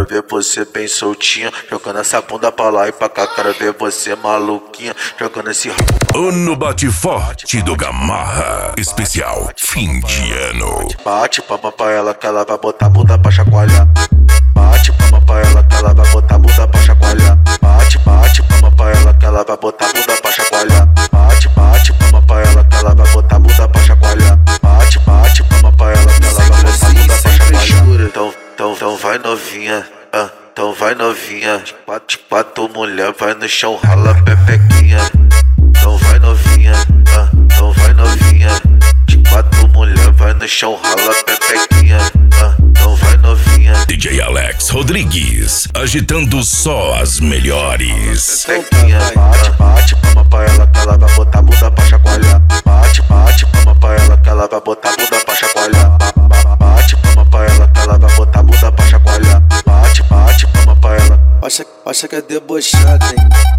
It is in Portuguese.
quero ver você bem soltinha, jogando essa bunda pra lá e pra cá. Quero ver você maluquinha, jogando esse rabo. Ano bate forte do Gamarra, especial fim de ano. Bate palma pra ela que ela vai botar a bunda pra chacoalhar. Bate palma pra ela que ela vai botar a bunda pra chacoalhar. Bate palma pra ela que ela vai botar a bunda pra chacoalhar. Bate palma pra ela que ela vai botar a bunda pra chacoalhar. Bate palma pra ela que ela vai botar a bunda pra chacoalhar. Então vai novinha, então vai novinha. De quatro mulher vai no chão, rala pepequinha. Então vai novinha, então vai novinha. De quatro mulher vai no chão, rala pepequinha. Então vai novinha. DJ Alex Rodrigues, agitando só as melhores. Pepequinha, bate palma pra ela que ela vai botar a bunda pra chacoalhar. Bate palma pra ela que ela vai botar a bunda pra chacoalhar. Bate palma pra ela que ela vai botar a bunda pra chacoalhar. Bate palma pra ela. Acha que é debochada, hein?